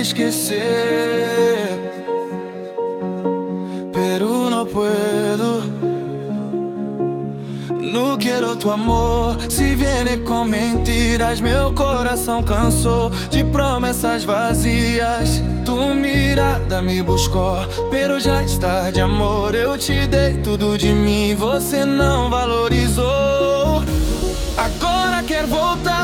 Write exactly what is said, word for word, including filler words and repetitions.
esquecer, pero no puedo. No quiero tu amor, se viene com mentiras. Meu coração cansou de promessas vazias. Tu mirada me buscou, pero já es tarde, amor. Eu te dei tudo de mim, você não valorizou. Agora quer voltar.